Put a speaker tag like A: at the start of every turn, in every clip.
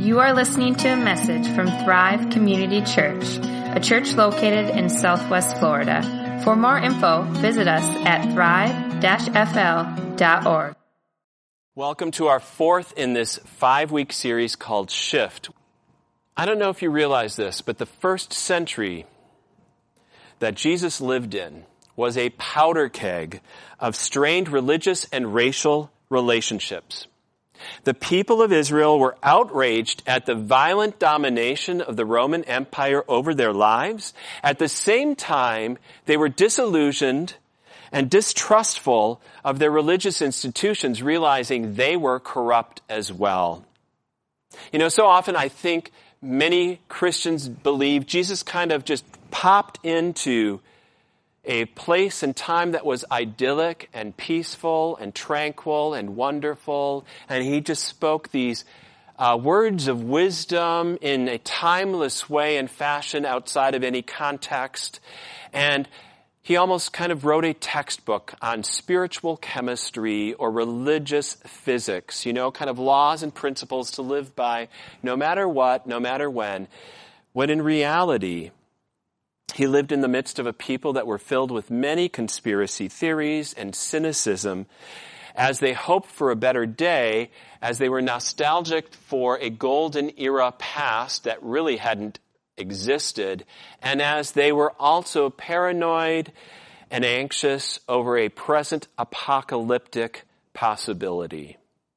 A: You are listening to a message from Thrive Community Church, a church located in Southwest Florida. For more info, visit us at thrive-fl.org.
B: Welcome to our fourth in this 5-week series called Shift. I don't know if you realize this, but the first century that Jesus lived in was a powder keg of strained religious and racial relationships. The people of Israel were outraged at the violent domination of the Roman Empire over their lives. At the same time, they were disillusioned and distrustful of their religious institutions, realizing they were corrupt as well. You know, so often I think many Christians believe Jesus kind of just popped into a place and time that was idyllic and peaceful and tranquil and wonderful, and he just spoke these words of wisdom in a timeless way and fashion outside of any context. And he almost kind of wrote a textbook on spiritual chemistry or religious physics, you know, kind of laws and principles to live by no matter what, no matter when in reality, he lived in the midst of a people that were filled with many conspiracy theories and cynicism as they hoped for a better day, as they were nostalgic for a golden era past that really hadn't existed, and as they were also paranoid and anxious over a present apocalyptic possibility.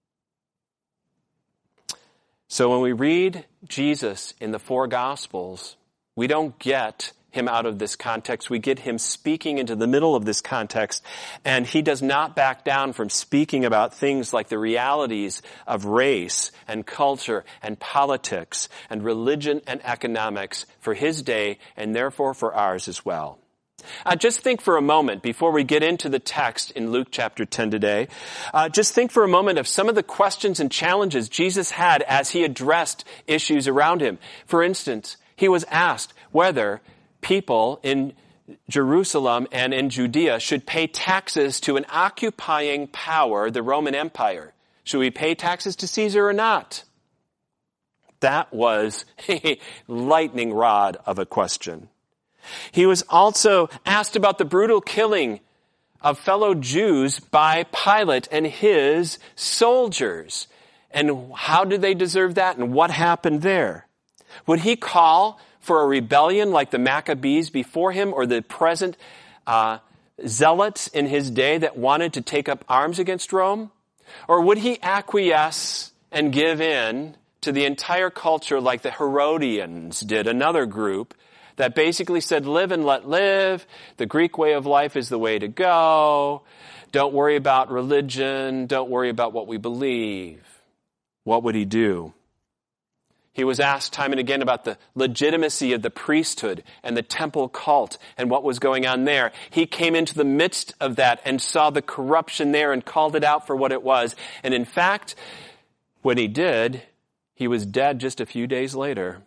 B: So when we read Jesus in the four Gospels, we don't get him out of this context. We get him speaking into the middle of this context, and he does not back down from speaking about things like the realities of race and culture and politics and religion and economics for his day and therefore for ours as well. Just think for a moment, before we get into the text in Luke chapter 10 today, just think for a moment of some of the questions and challenges Jesus had as he addressed issues around him. For instance, he was asked whether people in Jerusalem and in Judea should pay taxes to an occupying power, the Roman Empire. Should we pay taxes to Caesar or not? That was a lightning rod of a question. He was also asked about the brutal killing of fellow Jews by Pilate and his soldiers. And how did they deserve that, and what happened there? Would he call for a rebellion like the Maccabees before him or the present zealots in his day that wanted to take up arms against Rome? Or would he acquiesce and give in to the entire culture like the Herodians did, another group that basically said, live and let live, the Greek way of life is the way to go, don't worry about religion, don't worry about what we believe? What would he do? He was asked time and again about the legitimacy of the priesthood and the temple cult and what was going on there. He came into the midst of that and saw the corruption there and called it out for what it was. And in fact, when he did, he was dead just a few days later.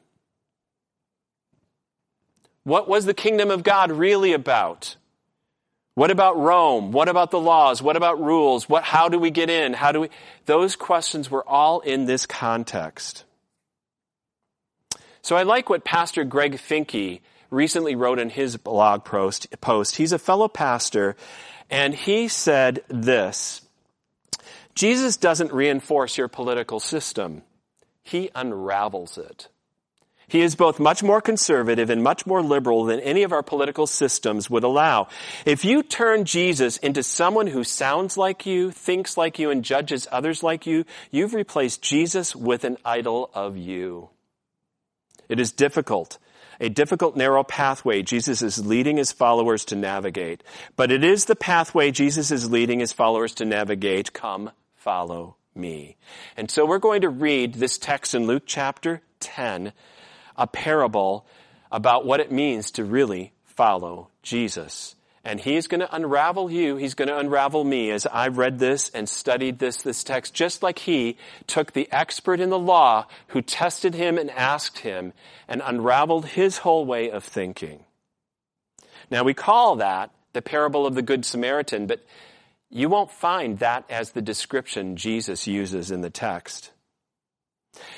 B: What was the kingdom of God really about? What about Rome? What about the laws? What about rules? How do we get in? Those questions were all in this context. So I like what Pastor Greg Finke recently wrote in his blog post. He's a fellow pastor, and he said this: Jesus doesn't reinforce your political system. He unravels it. He is both much more conservative and much more liberal than any of our political systems would allow. If you turn Jesus into someone who sounds like you, thinks like you, and judges others like you, you've replaced Jesus with an idol of you. It is difficult, a difficult, narrow pathway Jesus is leading his followers to navigate. But it is the pathway Jesus is leading his followers to navigate. Come, follow me. And so we're going to read this text in Luke chapter 10, a parable about what it means to really follow Jesus. And he's going to unravel you. He's going to unravel me as I read this and studied this text, just like he took the expert in the law who tested him and asked him and unraveled his whole way of thinking. Now, we call that the parable of the Good Samaritan, but you won't find that as the description Jesus uses in the text.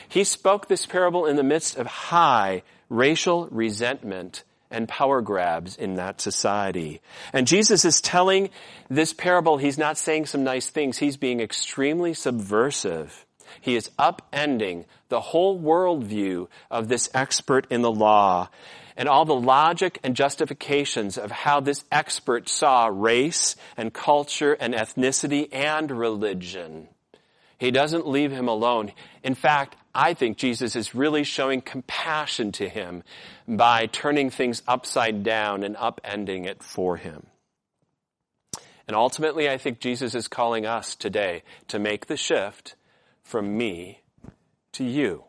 B: he spoke this parable in the midst of high racial resentment and power grabs in that society. And Jesus is telling this parable, he's not saying some nice things. He's being extremely subversive. He is upending the whole worldview of this expert in the law and all the logic and justifications of how this expert saw race and culture and ethnicity and religion. He doesn't leave him alone. In fact, I think Jesus is really showing compassion to him by turning things upside down and upending it for him. And ultimately, I think Jesus is calling us today to make the shift from me to you.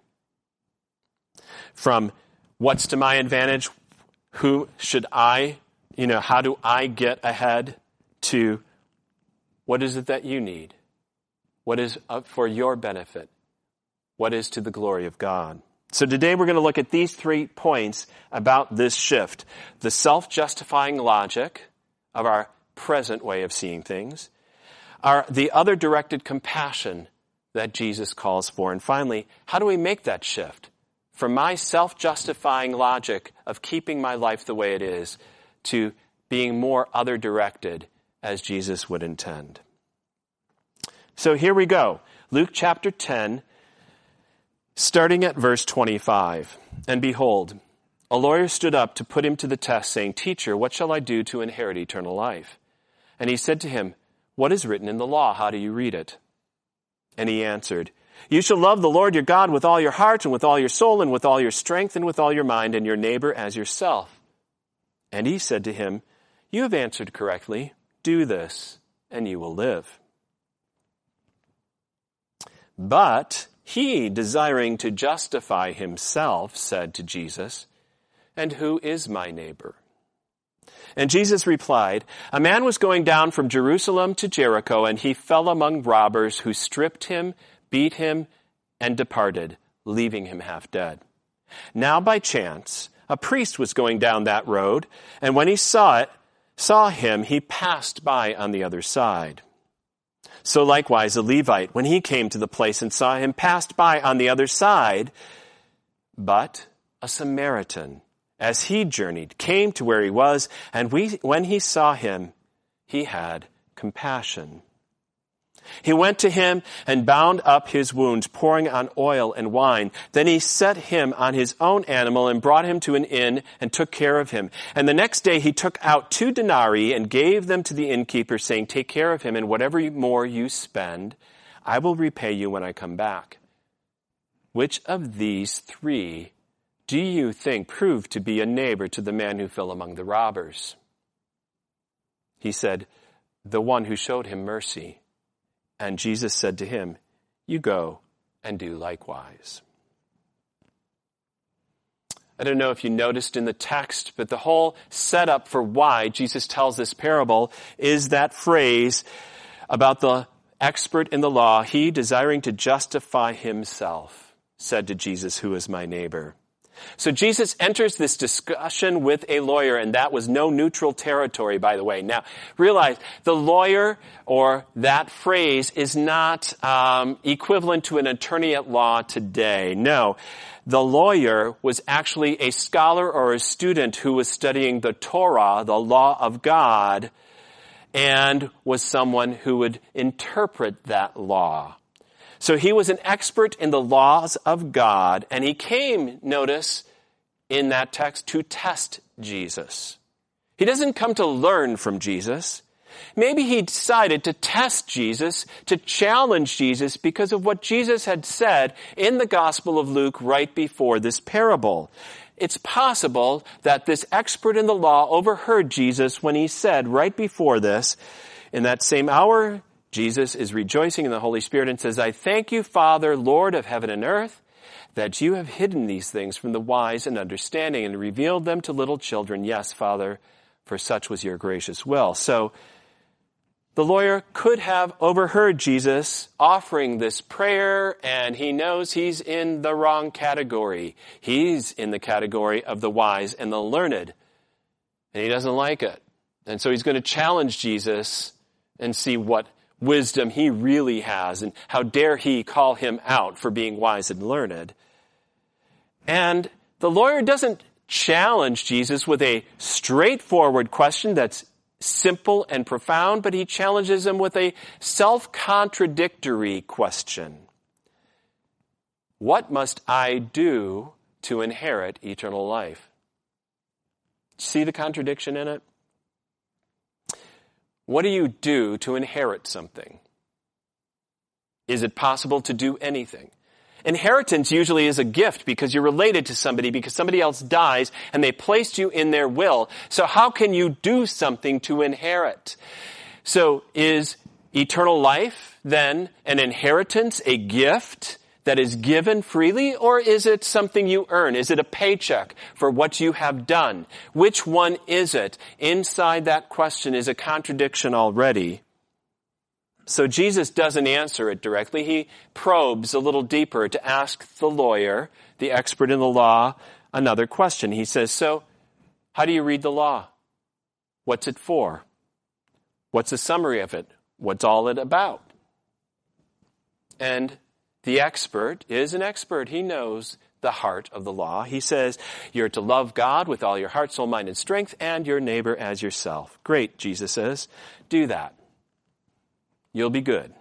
B: From what's to my advantage, who should I, how do I get ahead, to what is it that you need? What is for your benefit? What is to the glory of God? So today we're going to look at these 3 points about this shift. The self-justifying logic of our present way of seeing things, the other-directed compassion that Jesus calls for, and finally, how do we make that shift from my self-justifying logic of keeping my life the way it is to being more other-directed as Jesus would intend? So here we go. Luke chapter 10, starting at verse 25. And behold, a lawyer stood up to put him to the test, saying, Teacher, what shall I do to inherit eternal life? And he said to him, What is written in the law? How do you read it? And he answered, You shall love the Lord your God with all your heart and with all your soul and with all your strength and with all your mind, and your neighbor as yourself. And he said to him, You have answered correctly. Do this, and you will live. But he, desiring to justify himself, said to Jesus, And who is my neighbor? And Jesus replied, A man was going down from Jerusalem to Jericho, and he fell among robbers who stripped him, beat him, and departed, leaving him half dead. Now by chance, a priest was going down that road, and when he saw him, he passed by on the other side. So likewise a Levite, when he came to the place and saw him, passed by on the other side. But a Samaritan, as he journeyed, came to where he was, and when he saw him, he had compassion. He went to him and bound up his wounds, pouring on oil and wine. Then he set him on his own animal and brought him to an inn and took care of him. And the next day he took out 2 denarii and gave them to the innkeeper, saying, Take care of him, and whatever more you spend, I will repay you when I come back. Which of these 3 do you think proved to be a neighbor to the man who fell among the robbers? He said, The one who showed him mercy. And Jesus said to him, You go and do likewise. I don't know if you noticed in the text, but the whole setup for why Jesus tells this parable is that phrase about the expert in the law, he, desiring to justify himself, said to Jesus, Who is my neighbor? So Jesus enters this discussion with a lawyer, and that was no neutral territory, by the way. Now, realize the lawyer, or that phrase, is not equivalent to an attorney at law today. No, the lawyer was actually a scholar or a student who was studying the Torah, the law of God, and was someone who would interpret that law. So he was an expert in the laws of God, and he came, notice, in that text, to test Jesus. He doesn't come to learn from Jesus. Maybe he decided to test Jesus, to challenge Jesus because of what Jesus had said in the Gospel of Luke right before this parable. It's possible that this expert in the law overheard Jesus when he said right before this, in that same hour, Jesus is rejoicing in the Holy Spirit and says, I thank you, Father, Lord of heaven and earth, that you have hidden these things from the wise and understanding and revealed them to little children. Yes, Father, for such was your gracious will. So the lawyer could have overheard Jesus offering this prayer, and he knows he's in the wrong category. He's in the category of the wise and the learned, and he doesn't like it. And so he's going to challenge Jesus and see what wisdom he really has, and how dare he call him out for being wise and learned. And the lawyer doesn't challenge Jesus with a straightforward question that's simple and profound, but he challenges him with a self-contradictory question. What must I do to inherit eternal life? See the contradiction in it? What do you do to inherit something? Is it possible to do anything? Inheritance usually is a gift because you're related to somebody, because somebody else dies and they placed you in their will. So how can you do something to inherit? So is eternal life then an inheritance, a gift that is given freely, or is it something you earn? Is it a paycheck for what you have done? Which one is it? Inside that question is a contradiction already. So Jesus doesn't answer it directly. He probes a little deeper to ask the lawyer, the expert in the law, another question. He says, so how do you read the law? What's it for? What's a summary of it? What's all it about? And the expert is an expert. He knows the heart of the law. He says, you're to love God with all your heart, soul, mind, and strength, and your neighbor as yourself. Great, Jesus says. Do that. You'll be good.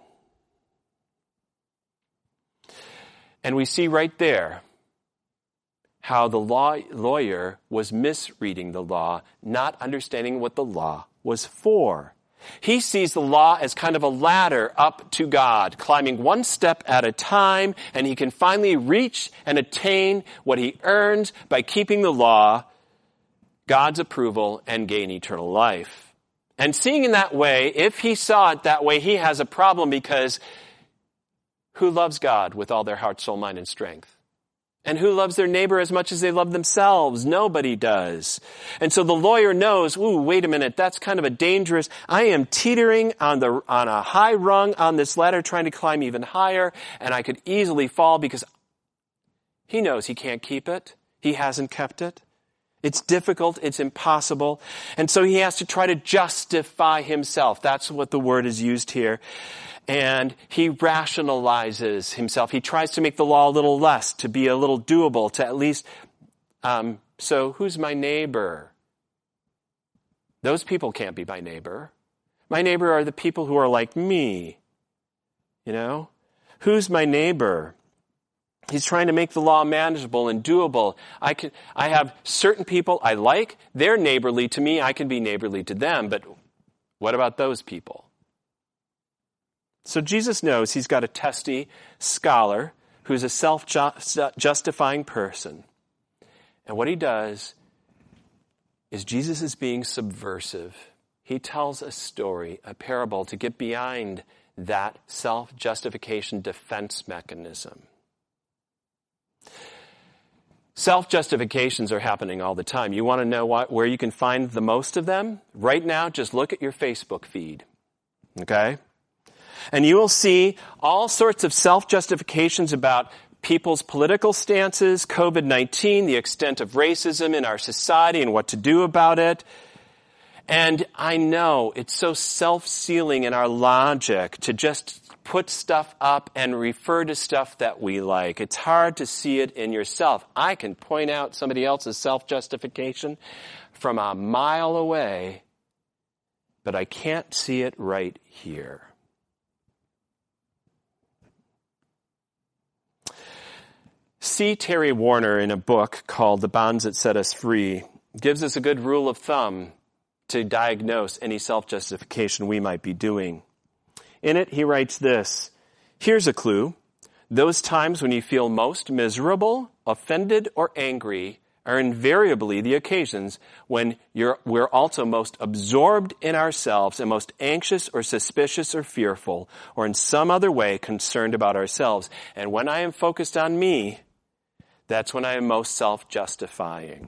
B: And we see right there how the lawyer was misreading the law, not understanding what the law was for. He sees the law as kind of a ladder up to God, climbing one step at a time, and he can finally reach and attain what he earns by keeping the law, God's approval, and gain eternal life. And seeing in that way, if he saw it that way, he has a problem, because who loves God with all their heart, soul, mind, and strength? And who loves their neighbor as much as they love themselves? Nobody does. And so the lawyer knows, wait a minute, that's kind of a dangerous, I am teetering on a high rung on this ladder, trying to climb even higher, and I could easily fall, because he knows he can't keep it. He hasn't kept it. It's difficult. It's impossible. And so he has to try to justify himself. That's what the word is used here. And he rationalizes himself. He tries to make the law a little less, to be a little doable, to at least, so who's my neighbor? Those people can't be my neighbor. My neighbor are the people who are like me. You know? Who's my neighbor? He's trying to make the law manageable and doable. I have certain people I like. They're neighborly to me. I can be neighborly to them. But what about those people? So Jesus knows he's got a testy scholar who's a self-justifying person. And what he does is Jesus is being subversive. He tells a story, a parable, to get behind that self-justification defense mechanism. Self-justifications are happening all the time. You want to know where you can find the most of them? Right now, just look at your Facebook feed. Okay? And you will see all sorts of self-justifications about people's political stances, COVID-19, the extent of racism in our society and what to do about it. And I know it's so self-sealing in our logic to just put stuff up and refer to stuff that we like. It's hard to see it in yourself. I can point out somebody else's self-justification from a mile away, but I can't see it right here. C. Terry Warner, in a book called The Bonds That Set Us Free, gives us a good rule of thumb to diagnose any self-justification we might be doing. In it, he writes this: here's a clue. Those times when you feel most miserable, offended, or angry are invariably the occasions when we're also most absorbed in ourselves and most anxious or suspicious or fearful or in some other way concerned about ourselves. And when I am focused on me, that's when I am most self-justifying.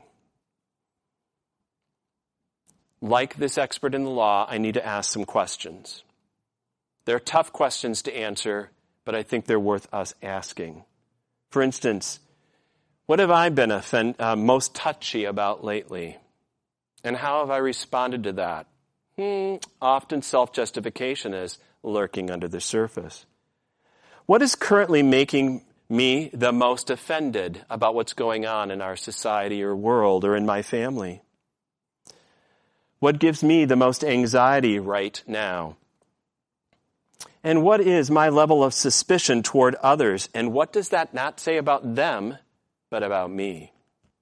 B: Like this expert in the law, I need to ask some questions. They're tough questions to answer, but I think they're worth us asking. For instance, what have I been most touchy about lately? And how have I responded to that? Often self-justification is, lurking under the surface. What is currently making me the most offended about what's going on in our society or world or in my family? What gives me the most anxiety right now? And what is my level of suspicion toward others? And what does that not say about them, but about me?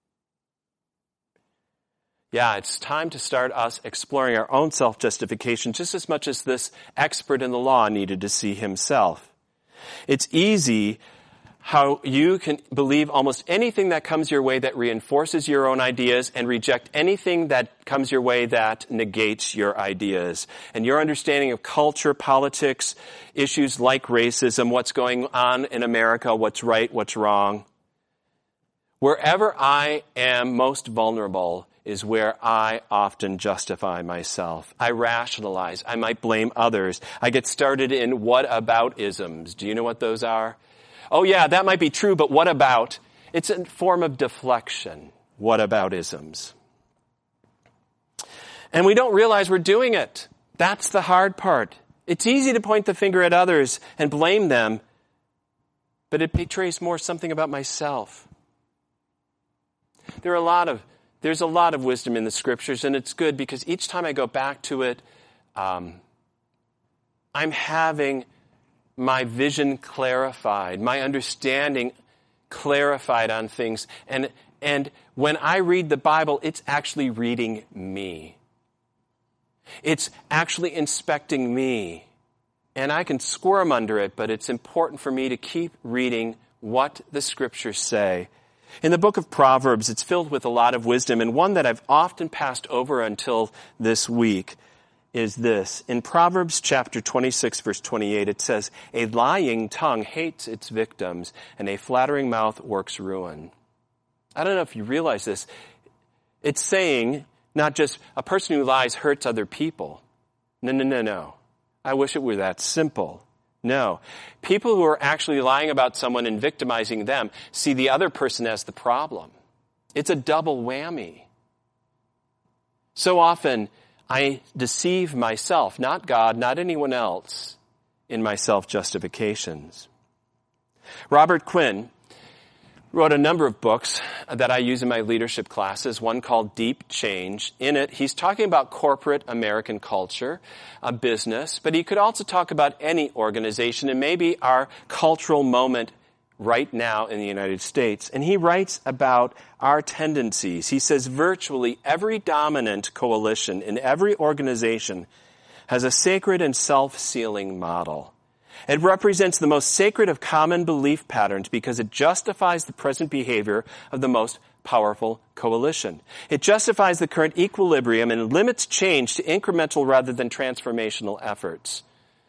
B: Yeah, it's time to start us exploring our own self-justification just as much as this expert in the law needed to see himself. It's easy how you can believe almost anything that comes your way that reinforces your own ideas and reject anything that comes your way that negates your ideas. And your understanding of culture, politics, issues like racism, what's going on in America, what's right, what's wrong. Wherever I am most vulnerable is where I often justify myself. I rationalize. I might blame others. I get started in whataboutisms. Do you know what those are? Oh yeah, that might be true, but what about? It's a form of deflection. Whataboutisms. And we don't realize we're doing it. That's the hard part. It's easy to point the finger at others and blame them, but it betrays more something about myself. There's a lot of wisdom in the scriptures, and it's good because each time I go back to it, I'm having my vision clarified, my understanding clarified on things. And when I read the Bible, it's actually reading me. It's actually inspecting me. And I can squirm under it, but it's important for me to keep reading what the scriptures say. In the book of Proverbs, it's filled with a lot of wisdom, and one that I've often passed over until this week is this. In Proverbs chapter 26, verse 28, it says, "A lying tongue hates its victims, and a flattering mouth works ruin." I don't know if you realize this. It's saying not just a person who lies hurts other people. No. I wish it were that simple. No. People who are actually lying about someone and victimizing them see the other person as the problem. It's a double whammy. So often, I deceive myself, not God, not anyone else, in my self-justifications. Robert Quinn wrote a number of books that I use in my leadership classes, one called Deep Change. In it, he's talking about corporate American culture, a business, but he could also talk about any organization and maybe our cultural moment right now in the United States. And he writes about our tendencies. He says virtually every dominant coalition in every organization has a sacred and self-sealing model. It represents the most sacred of common belief patterns because it justifies the present behavior of the most powerful coalition. It justifies the current equilibrium and limits change to incremental rather than transformational efforts.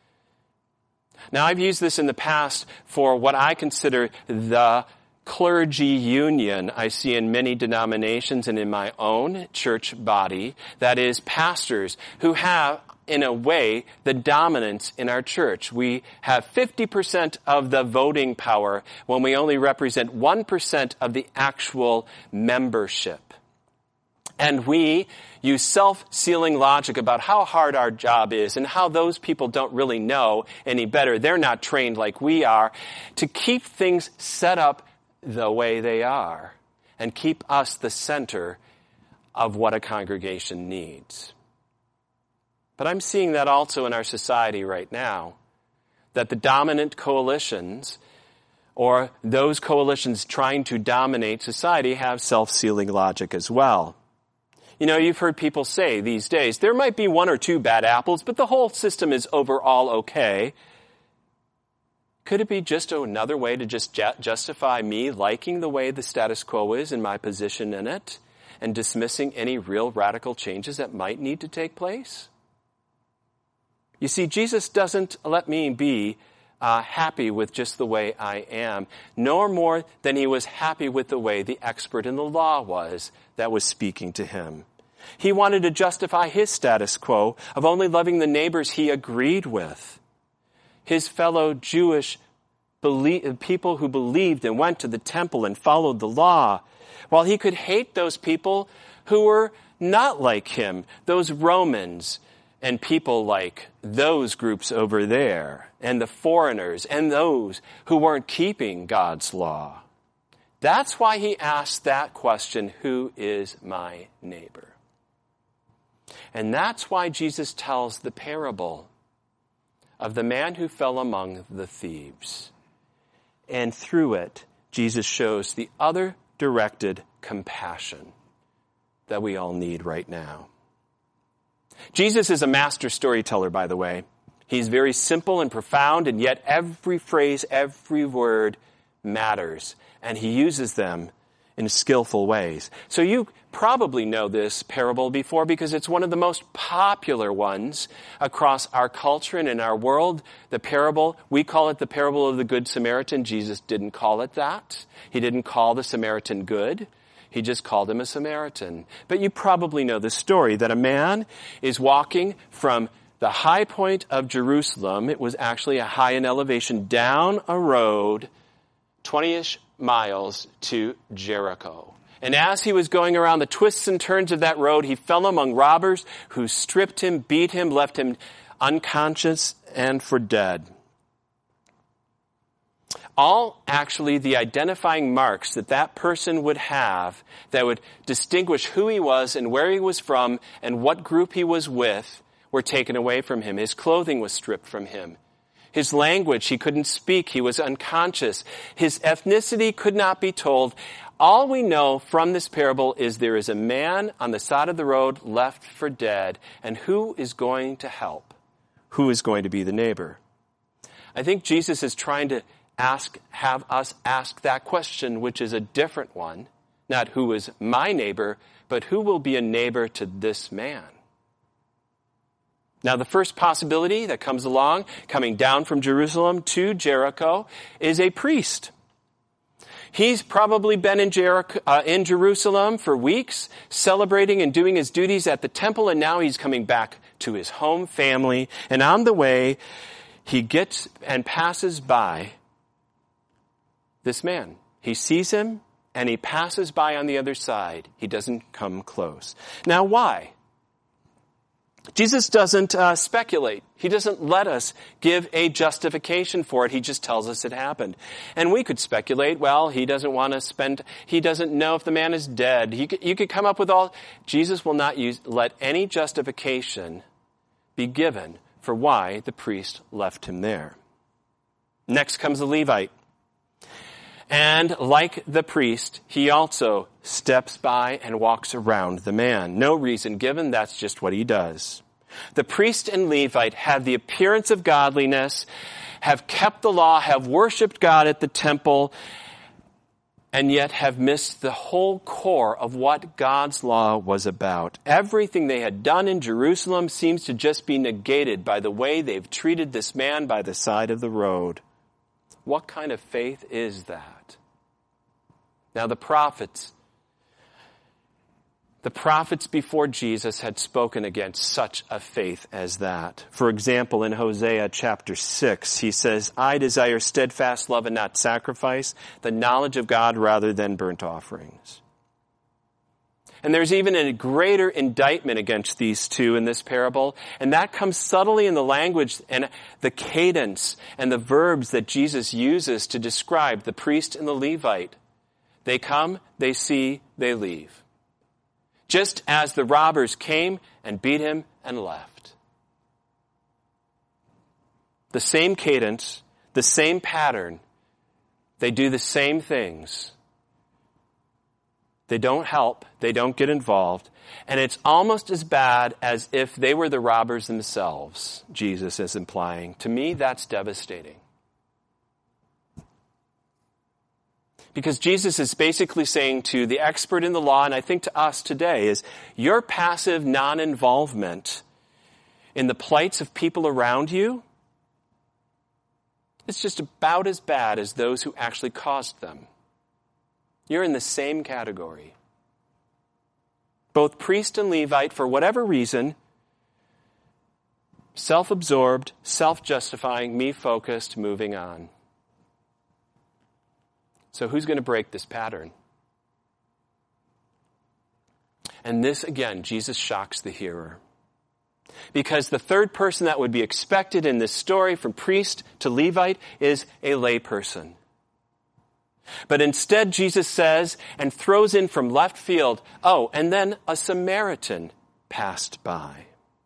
B: Now, I've used this in the past for what I consider the clergy union I see in many denominations and in my own church body. That is, pastors who have, in a way, the dominance in our church. We have 50% of the voting power when we only represent 1% of the actual membership. And we use self-sealing logic about how hard our job is and how those people don't really know any better. They're not trained like we are to keep things set up the way they are and keep us the center of what a congregation needs. But I'm seeing that also in our society right now, that the dominant coalitions or those coalitions trying to dominate society have self-sealing logic as well. You know, you've heard people say these days, there might be one or two bad apples, but the whole system is overall okay. Could it be just another way to just justify me liking the way the status quo is and my position in it and dismissing any real radical changes that might need to take place? You see, Jesus doesn't let me be happy with just the way I am, nor more than he was happy with the way the expert in the law was that was speaking to him. He wanted to justify his status quo of only loving the neighbors he agreed with. His fellow Jewish people who believed and went to the temple and followed the law, while he could hate those people who were not like him, those Romans and people like those groups over there, and the foreigners, and those who weren't keeping God's law. That's why he asked that question, who is my neighbor? And that's why Jesus tells the parable of the man who fell among the thieves. And through it, Jesus shows the other directed compassion that we all need right now. Jesus is a master storyteller, by the way. He's very simple and profound, and yet every phrase, every word matters, and he uses them in skillful ways. So you probably know this parable before because it's one of the most popular ones across our culture and in our world. The parable, we call it the parable of the Good Samaritan. Jesus didn't call it that. He didn't call the Samaritan good. He just called him a Samaritan. But you probably know the story that a man is walking from the high point of Jerusalem. It was actually a high in elevation, down a road 20-ish miles to Jericho. And as he was going around the twists and turns of that road, he fell among robbers who stripped him, beat him, left him unconscious and for dead. All actually the identifying marks that that person would have that would distinguish who he was and where he was from and what group he was with were taken away from him. His clothing was stripped from him. His language, he couldn't speak. He was unconscious. His ethnicity could not be told. All we know from this parable is there is a man on the side of the road left for dead. And who is going to help? Who is going to be the neighbor? I think Jesus is trying to have us ask that question, which is a different one. Not who is my neighbor, but who will be a neighbor to this man? Now, the first possibility that comes along, coming down from Jerusalem to Jericho, is a priest. He's probably been in Jerusalem for weeks, celebrating and doing his duties at the temple, and now he's coming back to his home family. And on the way, he gets and passes by this man. He sees him, and he passes by on the other side. He doesn't come close. Now, why? Jesus doesn't speculate. He doesn't let us give a justification for it. He just tells us it happened. And we could speculate, well, he doesn't know if the man is dead. You could come up with all. Jesus will not let any justification be given for why the priest left him there. Next comes the Levite. And like the priest, he also steps by and walks around the man. No reason given, that's just what he does. The priest and Levite have the appearance of godliness, have kept the law, have worshiped God at the temple, and yet have missed the whole core of what God's law was about. Everything they had done in Jerusalem seems to just be negated by the way they've treated this man by the side of the road. What kind of faith is that? Now the prophets before Jesus had spoken against such a faith as that. For example, in Hosea chapter 6, he says, I desire steadfast love and not sacrifice, the knowledge of God rather than burnt offerings. And there's even a greater indictment against these two in this parable, and that comes subtly in the language and the cadence and the verbs that Jesus uses to describe the priest and the Levite. They come, they see, they leave. Just as the robbers came and beat him and left. The same cadence, the same pattern. They do the same things. They don't help. They don't get involved. And it's almost as bad as if they were the robbers themselves, Jesus is implying. To me, that's devastating. Because Jesus is basically saying to the expert in the law, and I think to us today, is your passive non-involvement in the plights of people around you, it's just about as bad as those who actually caused them. You're in the same category. Both priest and Levite, for whatever reason, self-absorbed, self-justifying, me-focused, moving on. So who's going to break this pattern? And this, again, Jesus shocks the hearer. Because the third person that would be expected in this story, from priest to Levite, is a lay person. But instead, Jesus says, and throws in from left field, oh, and then a Samaritan passed by.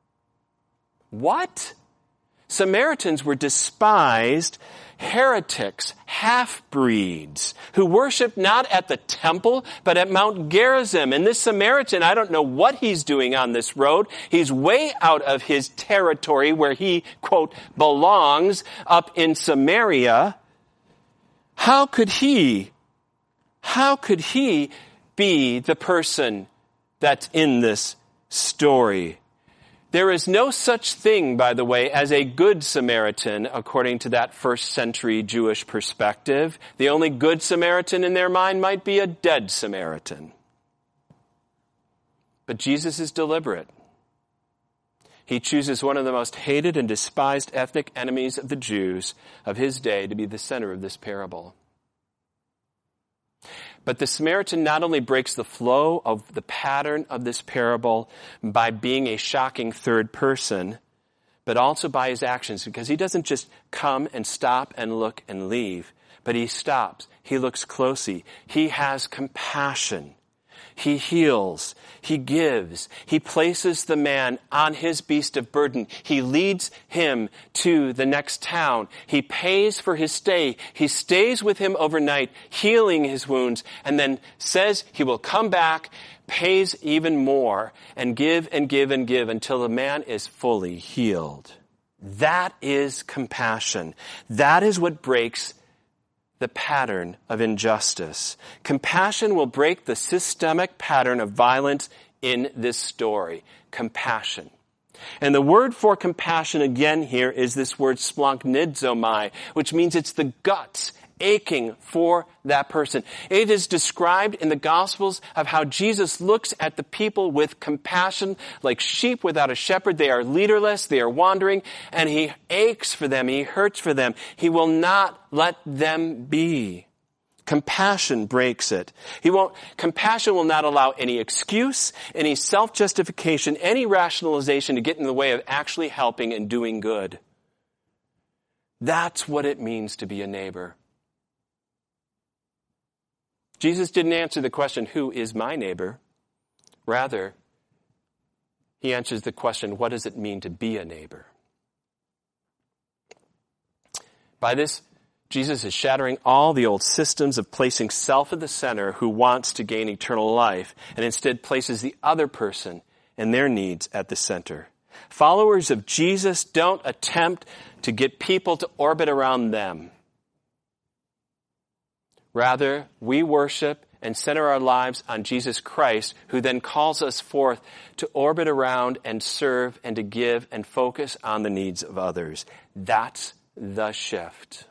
B: What? Samaritans were despised heretics, half-breeds, who worshiped not at the temple, but at Mount Gerizim. And this Samaritan, I don't know what he's doing on this road. He's way out of his territory where he, quote, belongs, up in Samaria. How could he be the person that's in this story? There is no such thing, by the way, as a good Samaritan, according to that first century Jewish perspective. The only good Samaritan in their mind might be a dead Samaritan. But Jesus is deliberate. He chooses one of the most hated and despised ethnic enemies of the Jews of his day to be the center of this parable. But the Samaritan not only breaks the flow of the pattern of this parable by being a shocking third person, but also by his actions, because he doesn't just come and stop and look and leave, but he stops, he looks closely, he has compassion. He heals. He gives. He places the man on his beast of burden. He leads him to the next town. He pays for his stay. He stays with him overnight, healing his wounds, and then says he will come back, pays even more, and give and give and give until the man is fully healed. That is compassion. That is what breaks the pattern of injustice. Compassion will break the systemic pattern of violence in this story. Compassion. And the word for compassion again here is this word splanchnizomai, which means it's the guts aching for that person. It is described in the Gospels of how Jesus looks at the people with compassion like sheep without a shepherd. They are leaderless, they are wandering, and he aches for them, he hurts for them. He will not let them be. Compassion breaks it. Compassion will not allow any excuse, any self-justification, any rationalization to get in the way of actually helping and doing good. That's what it means to be a neighbor. Jesus didn't answer the question, who is my neighbor? Rather, he answers the question, what does it mean to be a neighbor? By this, Jesus is shattering all the old systems of placing self at the center who wants to gain eternal life, and instead places the other person and their needs at the center. Followers of Jesus don't attempt to get people to orbit around them. Rather, we worship and center our lives on Jesus Christ, who then calls us forth to orbit around and serve and to give and focus on the needs of others. That's the shift.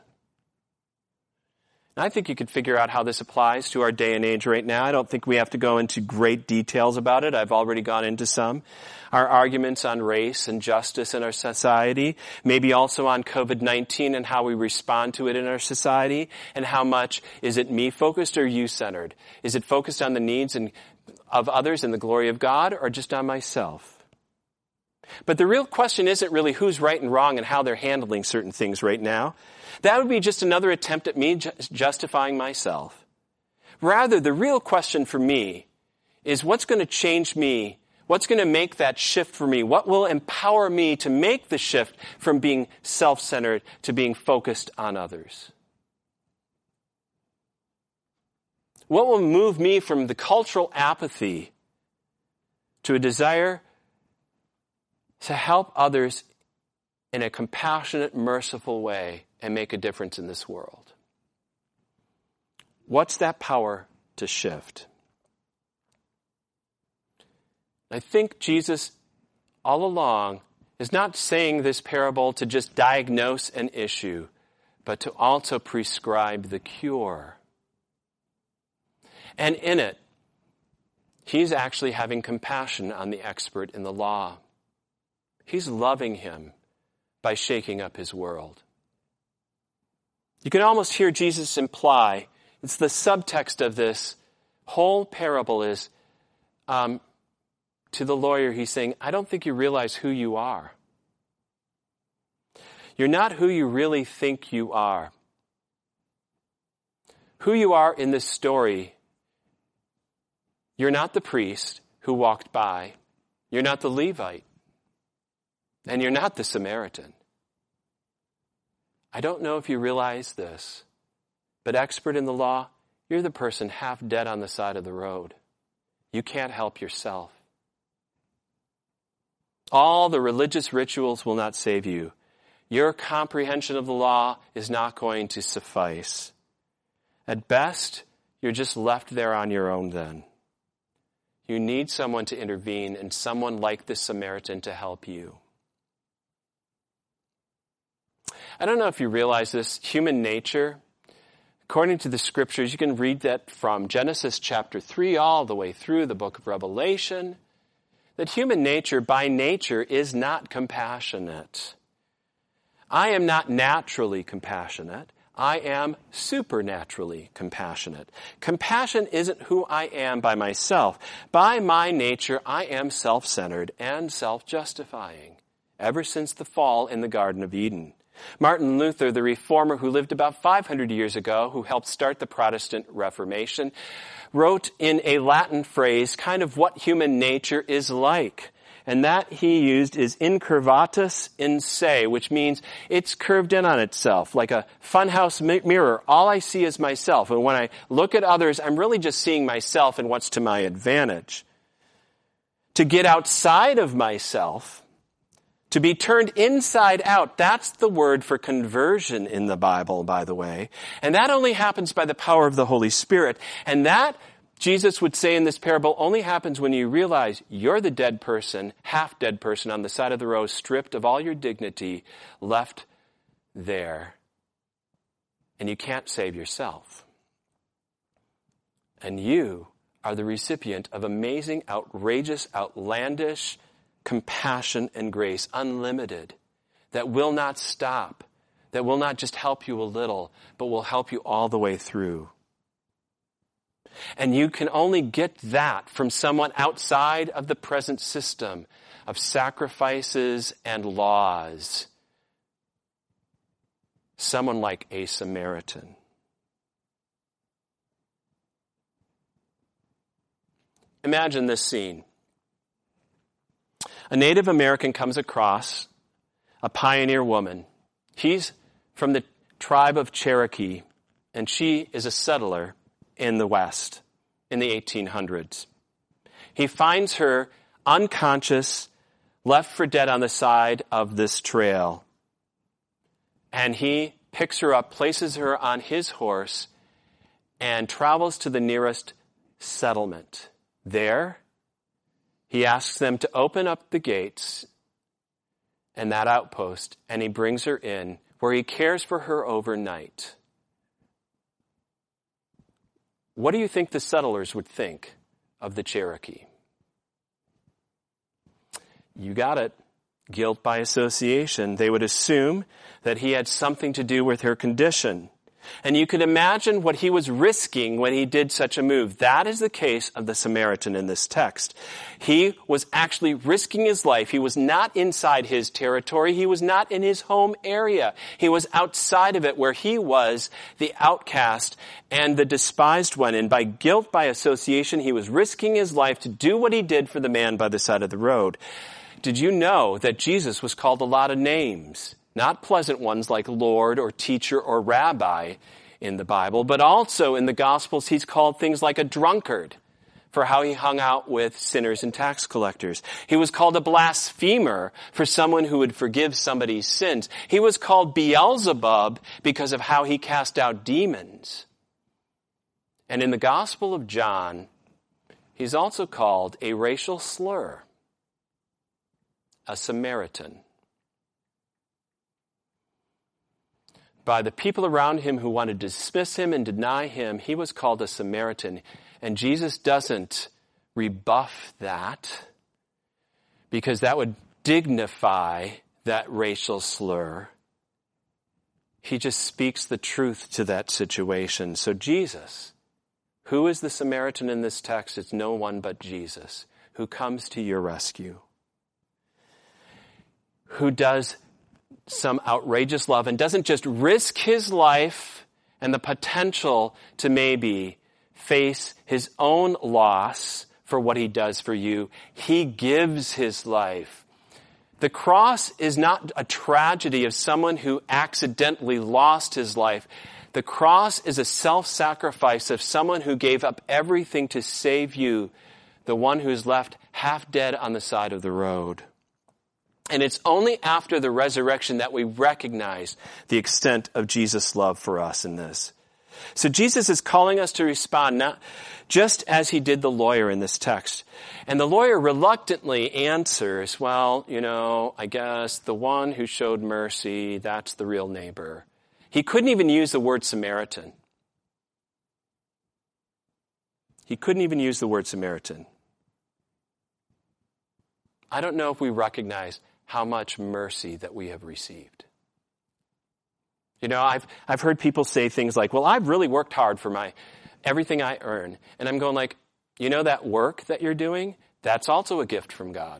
B: I think you could figure out how this applies to our day and age right now. I don't think we have to go into great details about it. I've already gone into some. Our arguments on race and justice in our society, maybe also on COVID-19 and how we respond to it in our society, and how much is it me-focused or you-centered? Is it focused on the needs of others and the glory of God, or just on myself? But the real question isn't really who's right and wrong and how they're handling certain things right now. That would be just another attempt at me justifying myself. Rather, the real question for me is what's going to change me? What's going to make that shift for me? What will empower me to make the shift from being self-centered to being focused on others? What will move me from the cultural apathy to a desire to help others in a compassionate, merciful way and make a difference in this world? What's that power to shift? I think Jesus, all along, is not saying this parable to just diagnose an issue, but to also prescribe the cure. And in it, he's actually having compassion on the expert in the law. He's loving him by shaking up his world. You can almost hear Jesus imply, it's the subtext of this whole parable is, to the lawyer, he's saying, I don't think you realize who you are. You're not who you really think you are. Who you are in this story, you're not the priest who walked by. You're not the Levite. And you're not the Samaritan. I don't know if you realize this, but expert in the law, you're the person half dead on the side of the road. You can't help yourself. All the religious rituals will not save you. Your comprehension of the law is not going to suffice. At best, you're just left there on your own then. You need someone to intervene and someone like the Samaritan to help you. I don't know if you realize this, human nature, according to the scriptures, you can read that from Genesis chapter 3 all the way through the book of Revelation, that human nature by nature is not compassionate. I am not naturally compassionate. I am supernaturally compassionate. Compassion isn't who I am by myself. By my nature, I am self-centered and self-justifying, ever since the fall in the Garden of Eden. Martin Luther, the reformer who lived about 500 years ago, who helped start the Protestant Reformation, wrote in a Latin phrase kind of what human nature is like. And that he used is incurvatus in se, which means it's curved in on itself, like a funhouse mirror. All I see is myself. And when I look at others, I'm really just seeing myself and what's to my advantage. To get outside of myself, to be turned inside out, that's the word for conversion in the Bible, by the way. And that only happens by the power of the Holy Spirit. And that, Jesus would say in this parable, only happens when you realize you're the dead person, half-dead person on the side of the road, stripped of all your dignity, left there. And you can't save yourself. And you are the recipient of amazing, outrageous, outlandish compassion and grace, unlimited, that will not stop, that will not just help you a little, but will help you all the way through. And you can only get that from someone outside of the present system of sacrifices and laws. Someone like a Samaritan. Imagine this scene. A Native American comes across a pioneer woman. He's from the tribe of Cherokee, and she is a settler in the West in the 1800s. He finds her unconscious, left for dead on the side of this trail. And he picks her up, places her on his horse, and travels to the nearest settlement. There, he asks them to open up the gates and that outpost, and he brings her in, where he cares for her overnight. What do you think the settlers would think of the Cherokee? You got it. Guilt by association. They would assume that he had something to do with her condition. And you can imagine what he was risking when he did such a move. That is the case of the Samaritan in this text. He was actually risking his life. He was not inside his territory. He was not in his home area. He was outside of it, where he was the outcast and the despised one. And by guilt by association, he was risking his life to do what he did for the man by the side of the road. Did you know that Jesus was called a lot of names? Not pleasant ones like Lord or teacher or rabbi in the Bible, but also in the Gospels he's called things like a drunkard for how he hung out with sinners and tax collectors. He was called a blasphemer for someone who would forgive somebody's sins. He was called Beelzebub because of how he cast out demons. And in the Gospel of John, he's also called a racial slur, a Samaritan. By the people around him who wanted to dismiss him and deny him, he was called a Samaritan. And Jesus doesn't rebuff that, because that would dignify that racial slur. He just speaks the truth to that situation. So Jesus, who is the Samaritan in this text? It's no one but Jesus, who comes to your rescue, who does some outrageous love and doesn't just risk his life and the potential to maybe face his own loss for what he does for you. He gives his life. The cross is not a tragedy of someone who accidentally lost his life. The cross is a self-sacrifice of someone who gave up everything to save you, the one who is left half dead on the side of the road. And it's only after the resurrection that we recognize the extent of Jesus' love for us in this. So Jesus is calling us to respond, not just as he did the lawyer in this text. And the lawyer reluctantly answers, well, I guess the one who showed mercy, that's the real neighbor. He couldn't even use the word Samaritan. He couldn't even use the word Samaritan. I don't know if we recognize how much mercy that we have received. I've heard people say things like, well, I've really worked hard for everything I earn. And I'm going like, that work that you're doing, that's also a gift from God.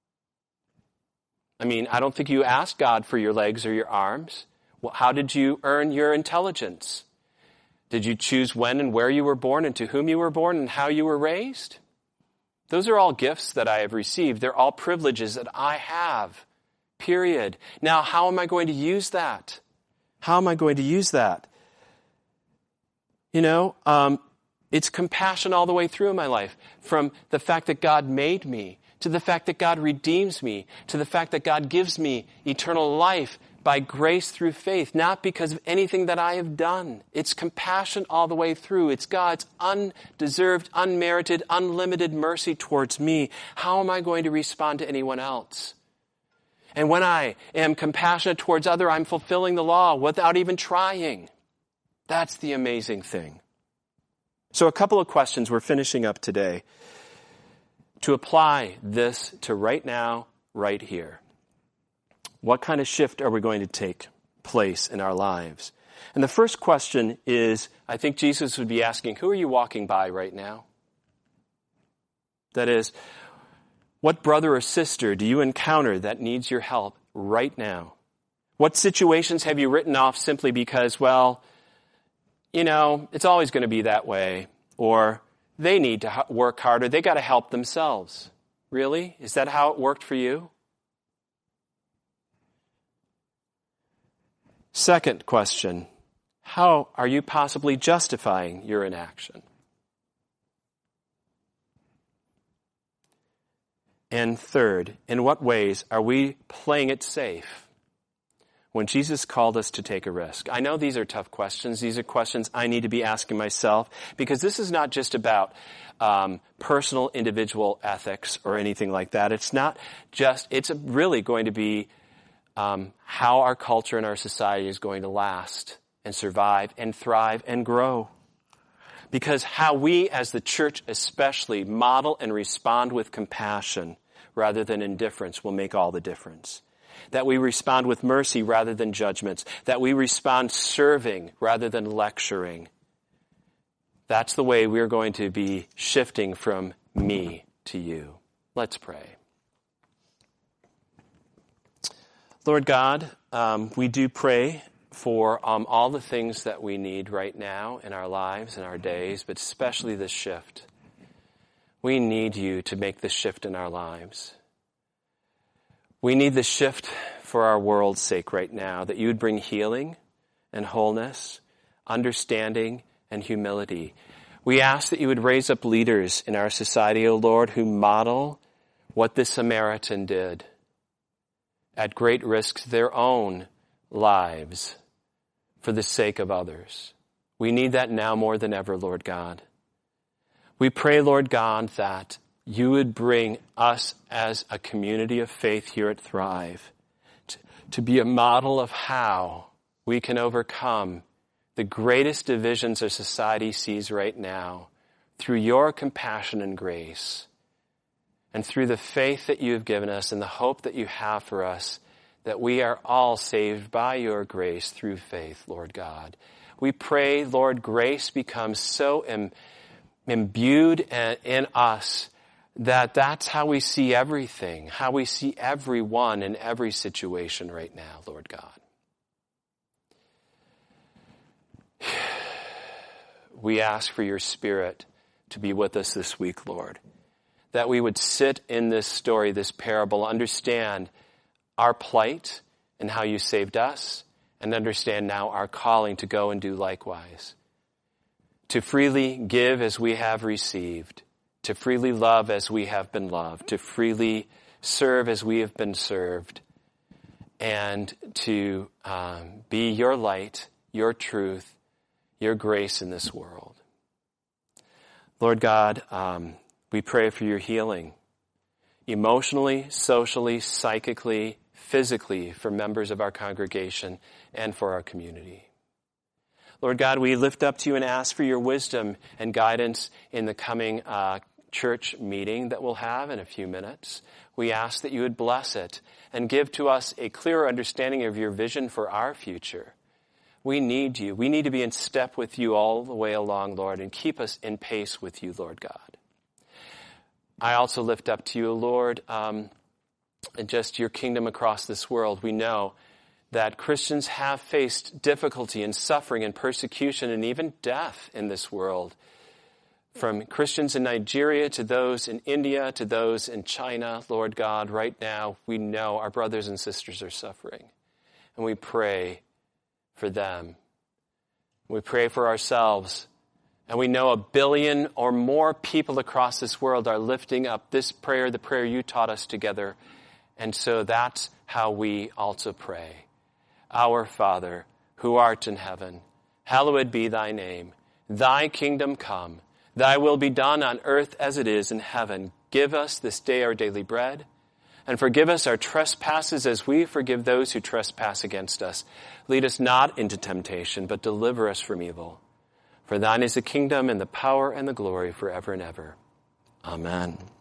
B: I don't think you asked God for your legs or your arms. Well, how did you earn your intelligence? Did you choose when and where you were born and to whom you were born and how you were raised? Those are all gifts that I have received. They're all privileges that I have, period. Now, how am I going to use that? How am I going to use that? It's compassion all the way through in my life. From the fact that God made me, to the fact that God redeems me, to the fact that God gives me eternal life by grace through faith, not because of anything that I have done. It's compassion all the way through. It's God's undeserved, unmerited, unlimited mercy towards me. How am I going to respond to anyone else? And when I am compassionate towards others, I'm fulfilling the law without even trying. That's the amazing thing. So a couple of questions we're finishing up today to apply this to right now, right here. What kind of shift are we going to take place in our lives? And the first question is, I think Jesus would be asking, who are you walking by right now? That is, what brother or sister do you encounter that needs your help right now? What situations have you written off simply because, it's always going to be that way, or they need to work harder, they got to help themselves? Really? Is that how it worked for you? Second question, how are you possibly justifying your inaction? And third, in what ways are we playing it safe when Jesus called us to take a risk? I know these are tough questions. These are questions I need to be asking myself, because this is not just about personal individual ethics or anything like that. It's really going to be how our culture and our society is going to last and survive and thrive and grow. Because how we as the church especially model and respond with compassion rather than indifference will make all the difference. That we respond with mercy rather than judgments. That we respond serving rather than lecturing. That's the way we're going to be shifting from me to you. Let's pray. Lord God, we do pray for all the things that we need right now in our lives and our days, but especially this shift. We need you to make this shift in our lives. We need the shift for our world's sake right now, that you would bring healing and wholeness, understanding and humility. We ask that you would raise up leaders in our society, O Lord, who model what this Samaritan did at great risk to their own lives for the sake of others. We need that now more than ever, Lord God. We pray, Lord God, that you would bring us as a community of faith here at Thrive to be a model of how we can overcome the greatest divisions our society sees right now through your compassion and grace, and through the faith that you have given us and the hope that you have for us, that we are all saved by your grace through faith, Lord God. We pray, Lord, grace becomes so imbued in us that's how we see everything, how we see everyone in every situation right now, Lord God. We ask for your Spirit to be with us this week, Lord, that we would sit in this story, this parable, understand our plight and how you saved us, and understand now our calling to go and do likewise, to freely give as we have received, to freely love as we have been loved, to freely serve as we have been served, and to be your light, your truth, your grace in this world. Lord God, we pray for your healing, emotionally, socially, psychically, physically, for members of our congregation and for our community. Lord God, we lift up to you and ask for your wisdom and guidance in the coming church meeting that we'll have in a few minutes. We ask that you would bless it and give to us a clearer understanding of your vision for our future. We need you. We need to be in step with you all the way along, Lord, and keep us in pace with you, Lord God. I also lift up to you, Lord, just your kingdom across this world. We know that Christians have faced difficulty and suffering and persecution and even death in this world. From Christians in Nigeria to those in India to those in China, Lord God, right now we know our brothers and sisters are suffering. And we pray for them. We pray for ourselves. And we know 1 billion or more people across this world are lifting up this prayer, the prayer you taught us together. And so that's how we also pray. Our Father, who art in heaven, hallowed be thy name. Thy kingdom come. Thy will be done on earth as it is in heaven. Give us this day our daily bread, and forgive us our trespasses as we forgive those who trespass against us. Lead us not into temptation, but deliver us from evil. For thine is the kingdom and the power and the glory forever and ever. Amen.